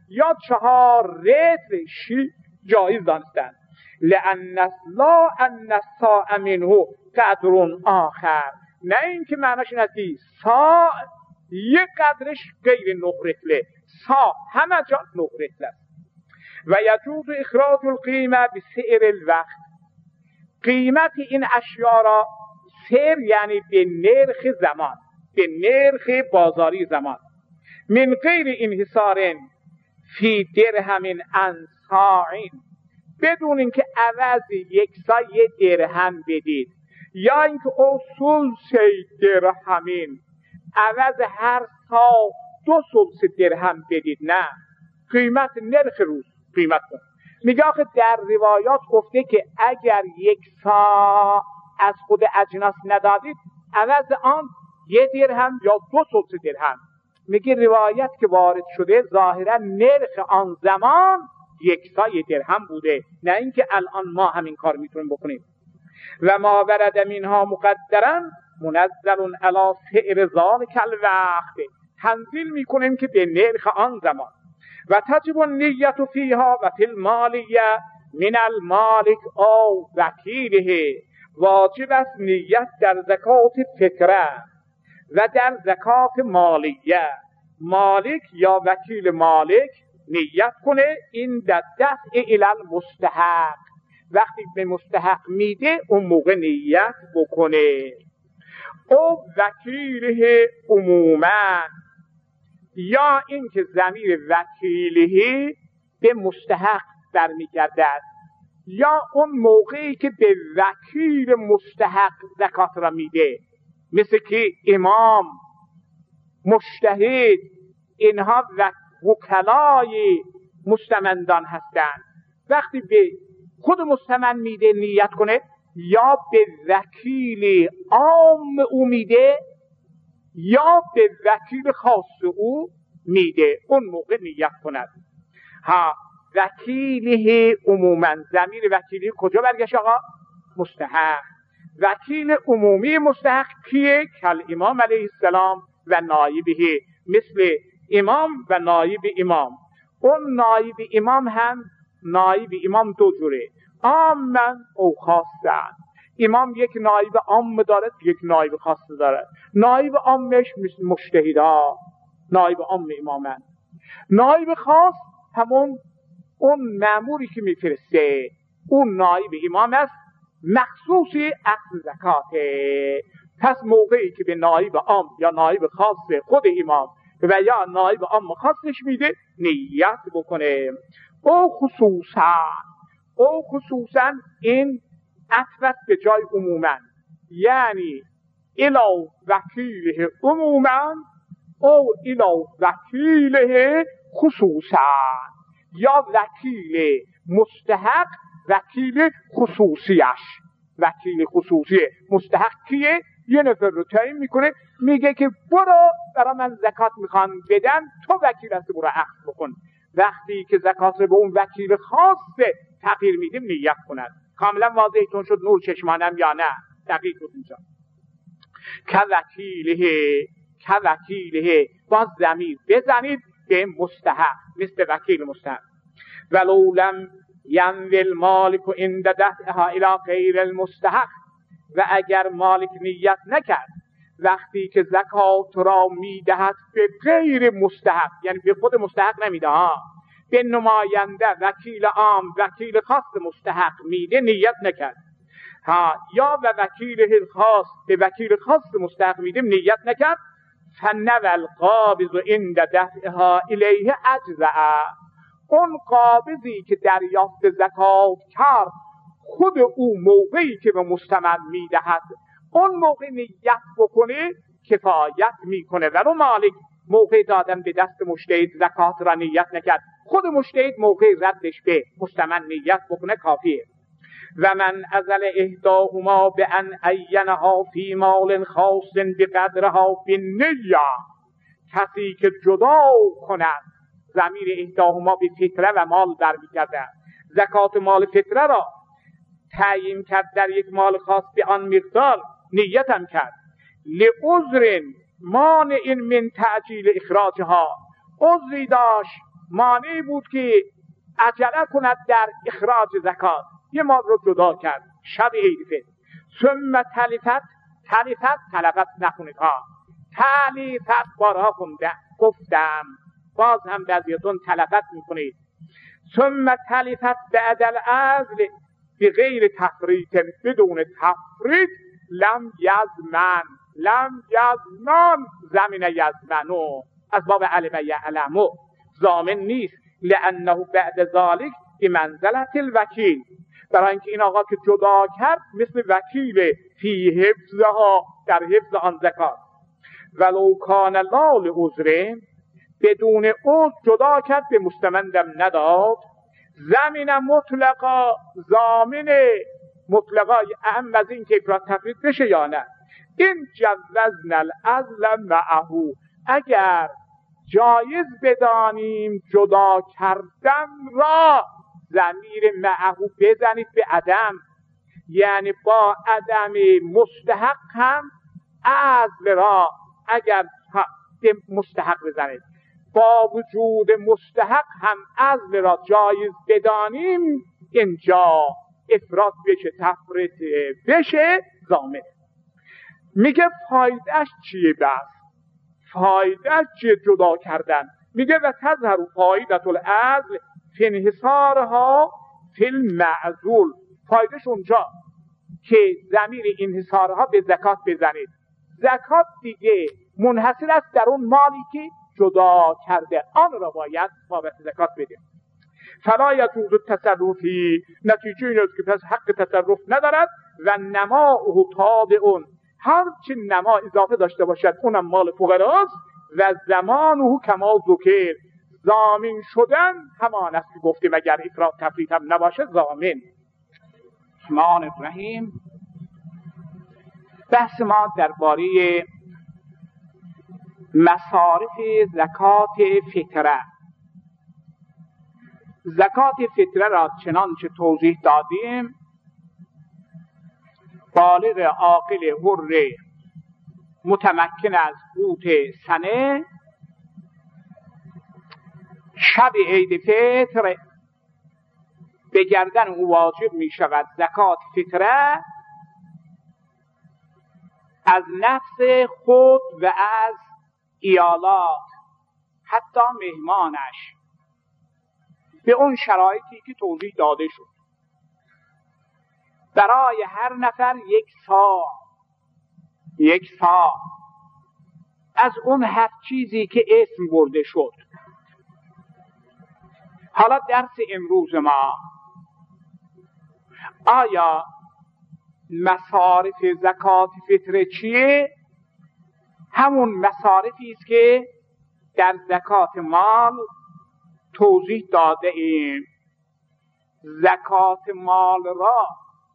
یا چهار رتل شیر جایز دانستند. لأن لا ان الصاع منه قدر آخر، نه اینکه معناش این است که صاع یک قدرش غیر نه رتله، صاع همه جا نه رتل است. و یجوز اخراج القیمه بسعر الوقت، قیمت این اشیا را سعر یعنی به نرخ زمان، به نرخ بازاری زمان، من غیر انحصار فی درهم انصاعین، بدون اینکه عوض یک سا یک درهم بدید، یا اینکه اصول سی درهمین عوض هر سا دو سلس درهم بدید، نه، قیمت نرخ روز قیمت کن. میگه آخه در روایات گفته که اگر یک سا از خود اجناس ندادید عوض آن یک درهم یا دو سلس درهم. میگه روایت که وارد شده ظاهرا نرخ آن زمان یک سای درهم بوده، نه اینکه الان ما همین کار میتونیم بکنیم. و ما ورد منها مقدرا منزل علی سعر ذلک الوقت، تنزیل میکنیم که به نرخ آن زمان. و تجب النیت فیها و فی المالیه من المالک او وکیله، واجب است نیت در زکات فطره و در زکات مالیه. مالک یا وکیل مالک نیت کنه این در دفع الی المستحق، وقتی به مستحق میده اون موقع نیت بکنه. او وکیله عموما، یا اینکه ضمیر وکیله به مستحق برمیگردد، یا اون موقعی که به وکیل مستحق زکات را میده، مثل که امام، مجتهد، اینها وکلای مستمندان هستند. وقتی به خود مستمند میده نیت کنه، یا به وکیل عام او میده یا به وکیل خاص او میده، اون موقع نیت کند. ها، وکیله عموما، ضمیر وکیلی کجا برگشت آقا؟ مستحق. وکیل عمومی مستحق کیه؟ کل امام علیه السلام و نایبه، مثل امام و نایب امام. اون نایب امام هم، نایب امام دو جوره، عامن او خاصن. امام یک نایب عام دارد، یک نایب خاص دارد. نایب عامش مثل مجتهدا، نایب عام امامن. نایب خاص همون اون مأموری که میفرسته، اون نایب امام است، مخصوصی اخذ زکاته. پس موقعی که به نایب عام یا نایب خاص خود امام و یا نایب عام خاصش میده نیت بکنه. او خصوصا، او خصوصا این عطفت به جای عموما، یعنی الا وکیله عموما او الا وکیله خصوصا، یا وکیل مستحق وکیل خصوصیش. وکیل خصوصی مستحق کیه؟ یه نفر رو تعیین میکنه، میگه که برو برای من زکات میخوان بدن، تو وکیل هستی، برو اخذ بکن. وقتی که زکات رو به اون وکیل خاص تغییر میدیم نیت کند. کاملا واضحتون شد نور چشمانم یا نه؟ دقیق بود اینجا. که وکیله، که وکیله، باز ضمیر بزنید به مستحق، مثل وکیل مستحق. ولو لم ینوی المالک عند دفعها الی غیر المستحق، و اگر مالک نیت نکرد وقتی که زکات را میدهد به غیر مستحق، یعنی به خود مستحق نمیده ها، به نماینده، وکیل عام، وکیل خاص مستحق میده، نیت نکرد ها، یا و وکیل خاص به وکیل خاص مستحق میده نیت نکرد، فنو القابض عند دفعها الیه اجزاء، اون قابضی که دریافت زکات کرد خود او موقعی که به مستمند میدهد اون موقع نیت بکنه کفایت میکنه. ولو مالک موقع دادن به دست مجتهد زکات را نیت نکرد، خود مجتهد موقع ردش به مستمند نیت بکنه کافیه. و من ازل اهداهما به ان عینها فی مال خاص بقدرها بالنیه، کسی که جدا کند، ضمیر اهداهما به فطره و مال برمیگرده، زکات مال فطره را تعیین کرد در یک مال خاص به آن مقدار، نیت هم کرد، لعذر مانع من تعجیل اخراجها، عذری داشت مانعی بود که عجله کند در اخراج زکات. یه مال رو جدا کرد شب عید فطر. ثم تلفت، تلفت تلفت نخونید ها، تلفت بارها خونده گفتم، باز هم بعضیتون تلفت میکنید. ثم تلفت بعد العزل بغیر تفریط، بدون تفریط، لم یزمن، لم یزمن زمین یزمنو از باب علم یعلمو، ضامن نیست. لانه بعد ذالک بمنزلت الوکیل، برای اینکه این آقا که جدا کرد مثل وکیل فی حفظها، در حفظ آن زکات. ولو کان لا لعذر، بدون عذر جدا کرد به مستمندم نداد. زمین مطلقا، ضامن مطلقا اهم از این که افراط تفرید بشه یا نه. این جوزنا العزل معه، اگر جایز بدانیم جدا کردن را، ضمیر معه بزنید به عدم، یعنی با عدم مستحق هم عزل را اگر مستحق بزنید، با وجود مستحق هم عزل را جایز بدانیم، اینجا افراط بشه تفریط بشه ضامن. میگه فایدهش چیه؟ بس فایدهش چیه جدا کردن؟ میگه و تظهر فایدت العزل فی انحصارها فی المعزول، فایدهش اونجا که ضمیر انحصارها به زکات بزنید. زکات دیگه منحصر است در اون مالی که جدا کرده، آن را باید بابت زکات بده. فلا یجوز التصرفی، نتیجه این است که پس حق تصرف ندارد. و نماء تابع، هر چه نما اضافه داشته باشد اونم مال فقراست. و زمانه کما ذکر، ضامن شدن همان است که گفتیم اگر افراط تفریط هم نباشه ضامن. الرحمن الرحیم. بحث ما درباره مصارف زکات فطره. زکات فطره را چنانچه توضیح دادیم، بالغ عاقل حر متمکن از قوت سنه شب عید فطر به گردن او واجب می شود زکات فطره از نفس خود و از ایالات، حتی مهمانش، به اون شرایطی که توضیح داده شد. برای هر نفر یک صاع، یک صاع از اون هر چیزی که اسم برده شد. حالا درس امروز ما، آیا مصارف زکات فطره چیه؟ همون مصارفی است که در زکات مال توضیح داده ایم. زکات مال را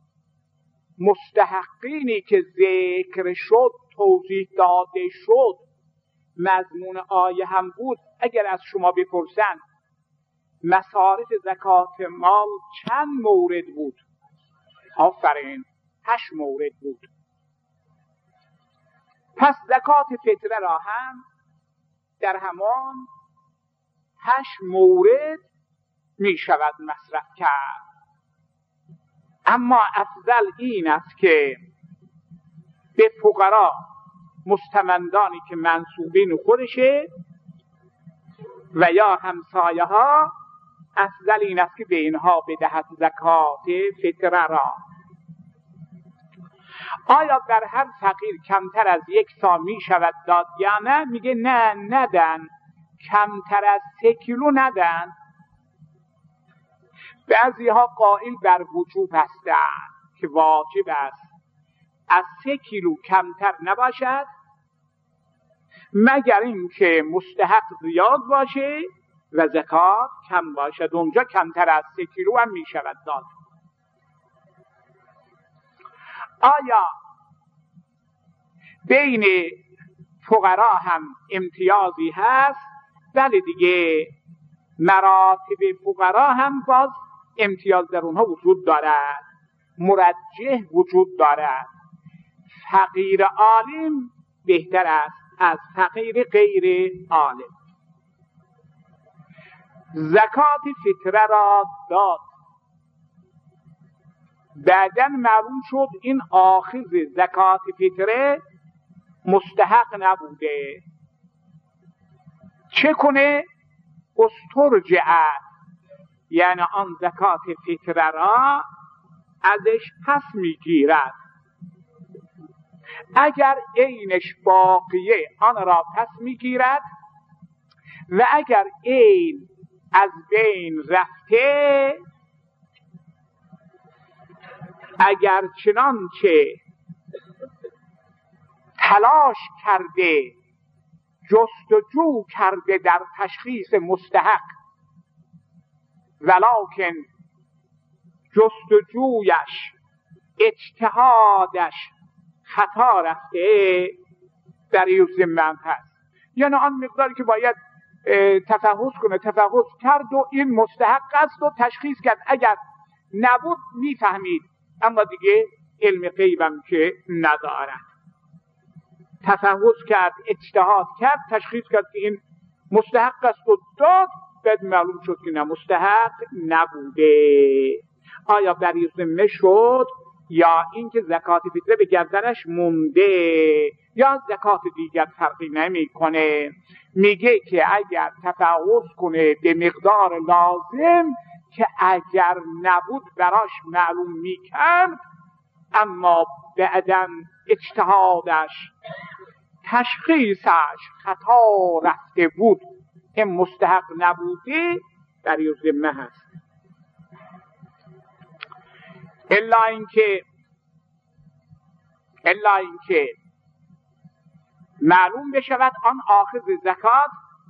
مستحقینی که ذکر شد، توضیح داده شد، مضمون آیه هم بود. اگر از شما بپرسن مصارف زکات مال چند مورد بود؟ آفرین، هشت مورد بود. پس زکات فطره را هم در همان هشت مورد می شود مصرف کرد. اما افضل این است که به فقرا، مستمندانی که منسوبین خودشه و یا همسایه ها، افضل این است که به اینها بدهد زکات فطره را. آیا در هر فقیر کمتر از یک صاع می شود داد یا نه؟ میگه نه، ندن. کمتر از سه کیلو ندن. بعضی ها قائل بر وجوب هستند که واجب است از سه کیلو کمتر نباشد، مگر اینکه مستحق زیاد باشه و زکات کم باشد. اونجا کمتر از سه کیلو هم می شود داد. آیا بین فقرا هم امتیازی هست؟ ولی دیگه مراتب فقرا هم باز امتیاز در اونها وجود دارد، مرجح وجود دارد. فقیر عالم بهتر است از فقیر غیر عالم. زکات فطره را داد. بعداً معلوم شد این آخذ زکات فطره مستحق نبوده. چه کنه؟ استرجعه، یعنی آن زکات فطره را ازش پس میگیرد. اگر عینش باقیه آن را پس میگیرد و اگر عین از بین رفته، اگر چنانچه تلاش کرده جستجو کرده در تشخیص مستحق ولکن جستجویش اجتهادش خطا رفته، در این ذمه هست. یعنی آن مقداری که باید تفحص کنه تفحص کرد و این مستحق است و تشخیص کرد. اگر نبود میفهمید، اما دیگه علم غیبم که ندارد. تفحص کرد، اجتهاد کرد، تشخیص کرد که این مستحق است و داد، بعد معلوم شد که نه مستحق نبوده. آیا بری ذمه شد یا اینکه زکات فطره به گردنش مونده یا زکات دیگر فرقی نمیکنه. میگه که اگر تفحص کنه به مقدار لازم که اگر نبود براش معلوم میکرد، اما بعداً اجتهادش تشخیصش خطا رفته بود، این مستحق نبوده، در این ذمه هست. الا اینکه الا اینکه معلوم بشود آن آخذ زکات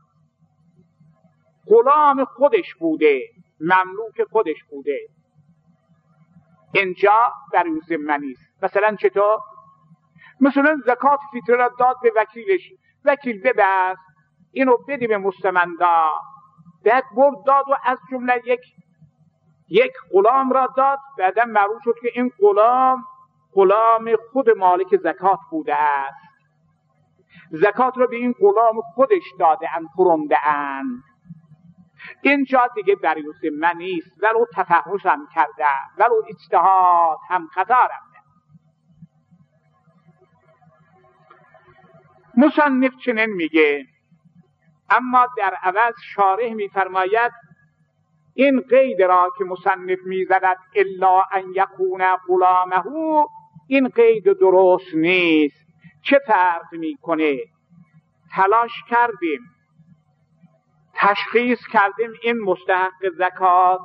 غلام خودش بوده، مملوک خودش بوده، اینجا در این ذمه نیست. مثلا چطور؟ مثلا زکات فطره را داد به وکیلش، وکیل ببر اینو بدی به مستمندا، بعد برد داد و از جمله یک یک غلام را داد. بعدا معلوم شد که این غلام غلام خود مالک زکات بوده است، زکات را به این غلام خودش داده اند، فرونده اند. اینجا دیگه برای ذمه نیست، ولو تفحص هم کرده، ولو اجتهاد هم خطا رفته. مصنف چنین میگه، اما در عوض شارح میفرماید این قید را که مصنف میزند الا ان یکون غلامه، این قید درست نیست. چه فرق میکنه؟ تلاش کردیم، تشخیص کردیم این مستحق زکات،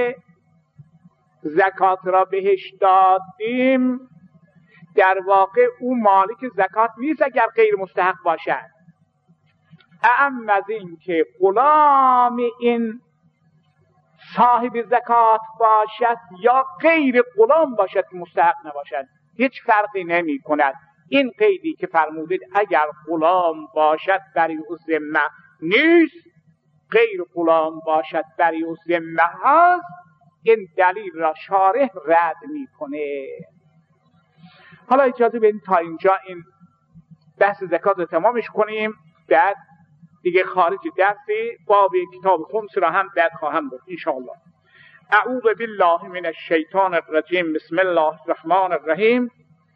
زکات را بهش دادیم، در واقع او مالک زکات نیست اگر غیر مستحق باشد. اعم از این که غلام این صاحب زکات باشد یا غیر غلام باشد که مستحق نباشد، هیچ فرقی نمی کند. این قیدی که فرمودید اگر غلام باشد برای او ذمه نیست، غیر غلام باشد برای او ذمه هست، این دلیل را شارح رد می کنه. حالا اجازه بدید تا اینجا این بحث زکات رو تمامش کنیم، بعد دیگه خارج درسی باب کتاب خمس را هم بعد خواهم بود انشاءالله. اعوذ بالله من الشیطان الرجیم. بسم الله الرحمن الرحیم.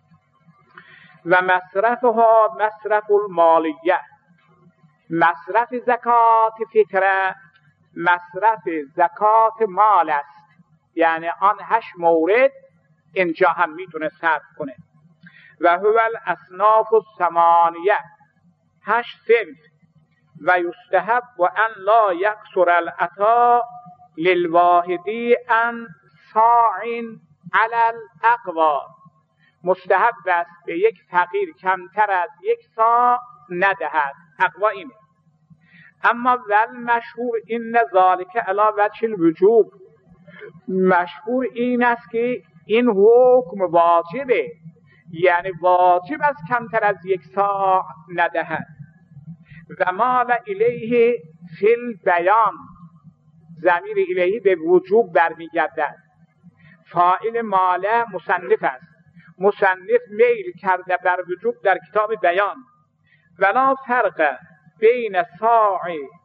و مصرفها مصرف المالیه، مصرف زکات فطره مصرف زکات مال است، یعنی آن هشت مورد اینجا هم میتونه صرف کنه. و هو الاصناف الثمانیه، هشت صنف. و یستحب و ان لا یقصر العطا للواحدی ان صاع علی الاقوا، مستحب است به یک فقیر کمتر از یک صاع ندهد. اقوا اینه. اما ول مشهور این ذالک علی وجه الوجوب، مشهور این است که این حکم واجبه، یعنی واجب است کمتر از یک صاع ندهد. و مال الیه فی البیان، ضمیر الیه به وجوب برمیگردد. فاعل مال مصنف است، مصنف میل کرده بر وجوب در کتاب بیان. ولا فرق بین صاع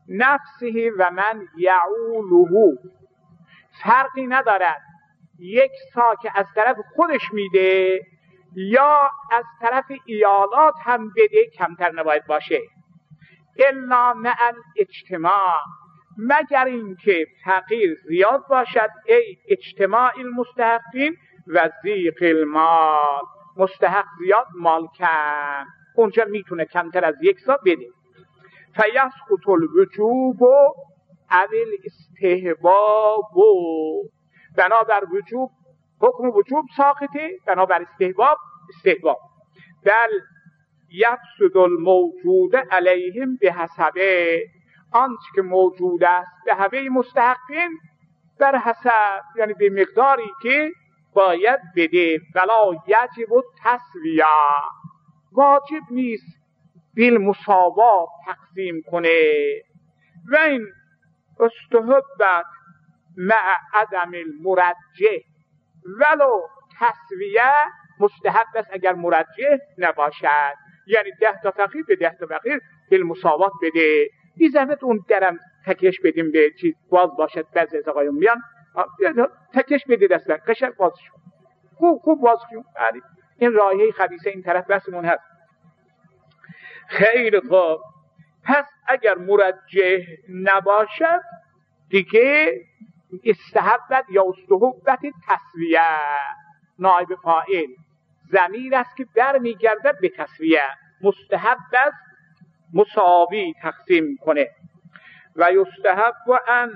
نفسه و من یعوله، فرقی ندارد یک سا که از طرف خودش میده یا از طرف ایالات هم بده کمتر نباید باشه. الا مع الاجتماع، مگر اینکه فقیر زیاد باشد، ای اجتماع المستحقین و ضیق المال، مستحق زیاد مال کم، اونجا میتونه کمتر از یک سا بده. فیسقط الوجوب او الاستحباب، بنابر وجوب حکم وجوب ساقطه، بنابر استحباب استحباب. بل یفسد الموجود علیهم به حسبه، آنچه که موجود است به همه مستحقین بر حسب، یعنی به مقداری که باید بده. ولا یجب التسویه، واجب نیست بالمساوات تقسیم کنه. و این استحبت مع عدم المرجح، ولو تسویه مستحب است اگر مرجح نباشد، یعنی ده تا فقیر به ده تا فقیر بالمساوات بده. بی زحمت اون درم تکش بدیم به چیز باز باشد. بعضی از آقایون میان تکش بدید اصلا قشنگ باز شد، خوب خوب باز شد. این رایحه خبیثه این طرف بسمون هست. خیلی خوب، پس اگر مرجح نباشد دیگه استحبت یا استحبت تسویه، نایب فاعل ضمیر است که در میگردد به تسویه، مستحب است مساوی تقسیم کنه. و یستحب ان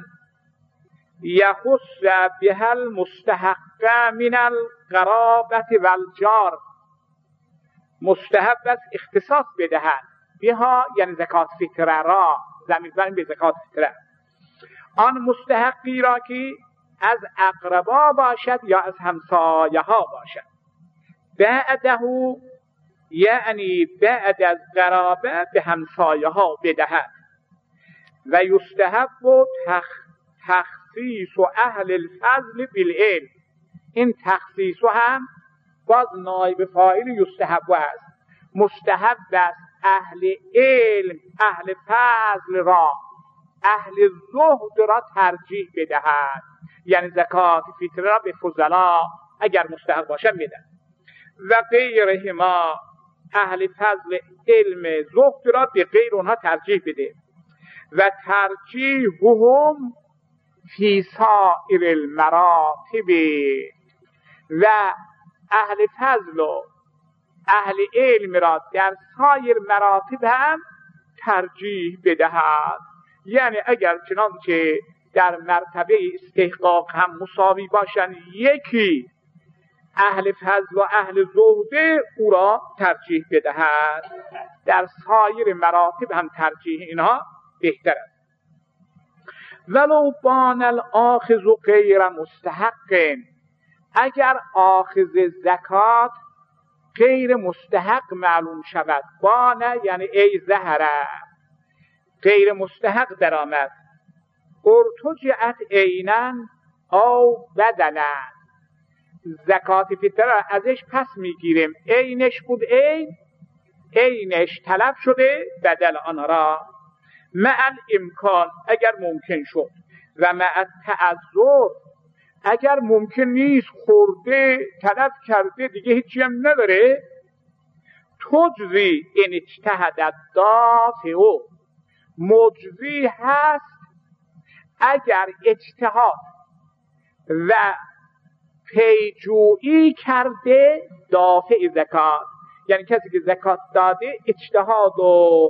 یخص بها المستحق من القرابة والجار، مستحب است اختصاص بدهد بها، یعنی زکات فطره را، ضمیر زمین به زکات فطره، آن مستحقی را که از اقربا باشد یا از همسایه ها باشد. بعده یعنی بعد از قرابه به همسایه ها بدهد. و یستحب تخ... تخصیص و اهل الفضل بالعلم، این تخصیص هم باز نایب فاعل یستحب است. مستحب است اهل علم، اهل فضل را، اهل زهد را ترجیح بدهد، یعنی زکات فطره را به فضلا اگر مستحق باشد بدهد. و غیرهما، اهل فضل علم زهد را به غیر اونها ترجیح بده. و ترجیحهم فی سائر المراتب، و اهل فضل و اهل علم را در سایر مراتب هم ترجیح بدهد. یعنی اگر چنانچه در مرتبه استحقاق هم مساوی باشند، یکی اهل فضل و اهل زهد او را ترجیح بدهد، در سایر مراتب هم ترجیح اینها بهتر است. ولو بان الاخذ غیر مستحق، اگر آخذ زکات غیر مستحق معلوم شود، بانه یعنی ای زهره، غیر مستحق در آمد، ارتجعت عینا او بدلا، زکات فطره ازش پس میگیریم، عینش بود عین، عینش طلب شده بدل آن را، مع الامکان اگر ممکن شد، و مع التعذر اگر ممکن نیست، خورده طلب کرده دیگه هیچی هم نداره، تجزی ان اجتهد دافع، مجزی هست اگر اجتهاد و پیجویی کرده دافع زکات، یعنی کسی که زکات داده اجتهاد و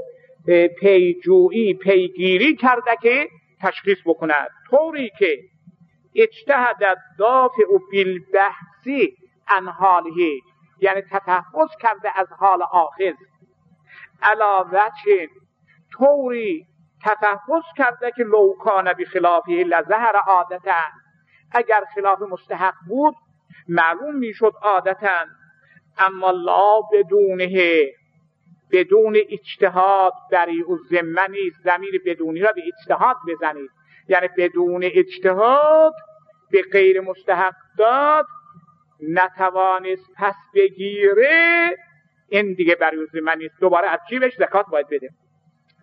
پیجویی پیگیری کرده که تشخیص بکند، طوری که اجتهد دافع بالبحثی عن حاله، یعنی تفحص کرده از حال آخذ، علی وجه طوری تفحص کرده که لو کان بخلافه لظهر عادتا، اگر خلاف مستحق بود معلوم میشد عادتا، اما لا بدونه، بدون اجتهاد بری و ذمه نیست، ضمیر بدونی را به اجتهاد بزنید، یعنی بدون اجتهاد به غیر مستحق داد، نتوانست پس بگیره، این دیگه بری و ذمه نیست، دوباره از جیبش زکات باید بده.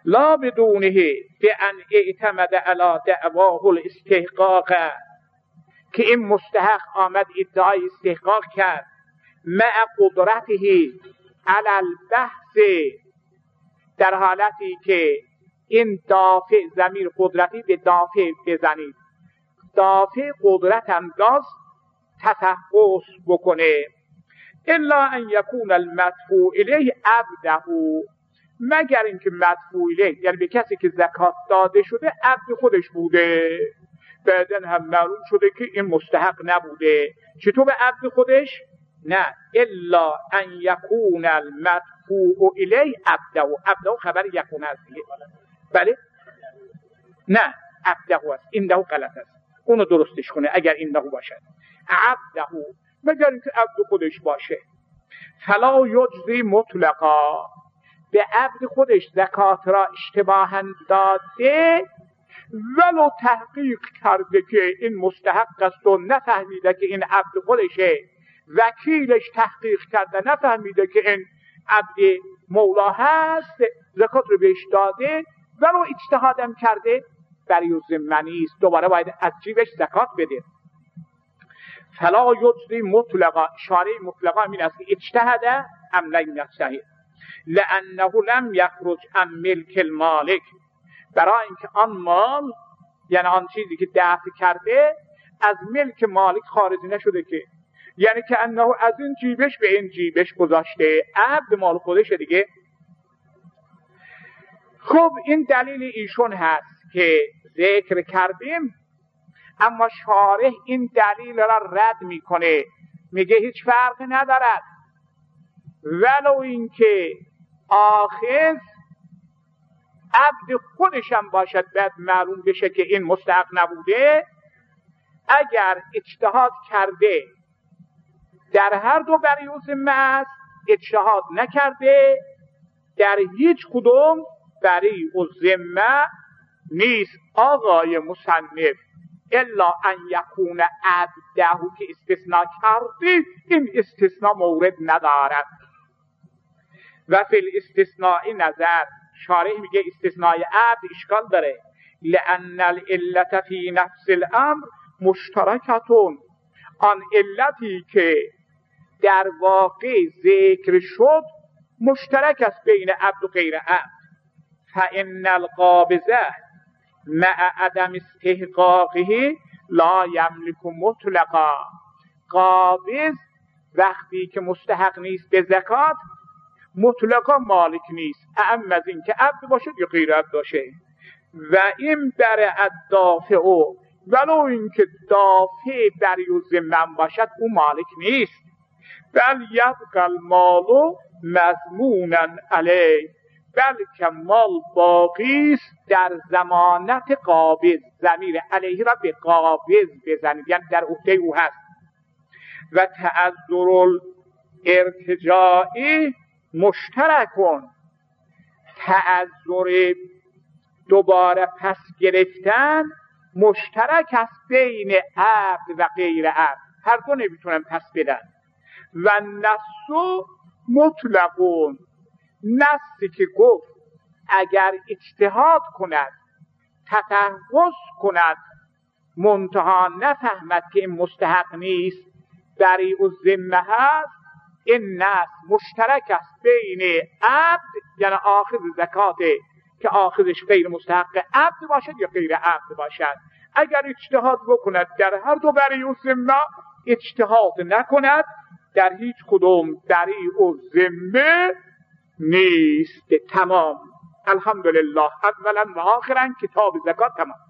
لا بدونه به ان اعتمد علی دعواه الاستحقاق، که این مستحق آمد ادعای استحقاق کرد، مع قدرته علی البحث، در حالتی که این دافع ضمیر قدرتی به دافع بزنید، دافع قدرت انداز تتحقص بکنه. الا ان یکون المدفوع الیه عبده، مگر اینکه مدفوع الیه یعنی به کسی که زکات داده شده عبد خودش بوده، بعدن هم معلوم شده که این مستحق نبوده. چطور به عبد خودش؟ نه، الا ان یکون المدفوع الیه عبده. عبده خبر یکون است، بله؟ نه، عبده است، این ده غلط است، اونو درستش کنه اگر این ده باشد. عبده، مگر اینکه عبد خودش باشه. فلا یجزی مطلقا، به عبد خودش زکات را اشتباها داده ولو تحقیق کرده که این مستحق است و نفهمیده که این عبد خودشه، وکیلش تحقیق کرده نفهمیده که این عبد مولا هست، زکات رو بهش داده ولو اجتهادم کرده، بری ذمه نیست، دوباره باید از جیبش زکات بده. فلا یجزی مطلقا، اشاره مطلقا این است که اجتهد ام لم یجتهد، لانه لم یخرج عن ملک المالک، برای اینکه آن مال یعنی آن چیزی که دفع کرده از ملک مالک خارج نشده، که یعنی که انه از این جیبش به این جیبش گذاشته، عبد مال خودشه دیگه. خب این دلیل ایشون هست که ذکر کردیم، اما شارح این دلیل را رد میکنه، میگه هیچ فرقی ندارد، ولو اینکه آخذ عبد خودشم باشد بعد معلوم بشه که این مستحق نبوده، اگر اجتهاد کرده در هر دو بری و ذمه است، اجتهاد نکرده در هیچ کدوم بری و ذمه نیست. آقای مصنف الا ان یکون عبده که استثناء کردی، این استثناء مورد ندارد. و فی الاستثناء نظر، شارح میگه استثناء عبد اشکال داره، لان العلت فی نفس الامر مشترکتون، آن علتی که در واقع ذکر شد مشترک است بین عبد و غیر عبد. فان القابضه مع عدم استحقاقه لا یملک مطلقا، قابض وقتی که مستحق نیست به زکات مطلقا مالک نیست، اعم از این که عبد باشد یا غیر عبد باشه. و این بر الدافع، ولو این که دافع بری و ذمه باشد او مالک نیست. بل یبقى المال مضمونا علیه، بلکه مال باقی است در ضمانت قابض. ضمیر علیه را به قابض بزنید، یعنی در عهده او هست. و تعذر الارتجاعی مشترکون، تعذر دوباره پس گرفتن مشترک است بین عبد و غیر عبد، هر دو نمیتونن پس بدن. و نص مطلقون، نصی که گفت اگر اجتهاد کند تتحقص کند منتها نفهمد که این مستحق نیست بری و ذمه هست، این نص مشترک است بین عبد یعنی آخذ زکات که آخذش غیر مستحق عبد باشد یا غیر عبد باشد. اگر اجتهاد بکند در هر دو بری و ذمه، اجتهاد نکند در هیچ کدوم بری و ذمه نیست. تمام. الحمدلله. اولا و آخرا کتاب زکات تمام.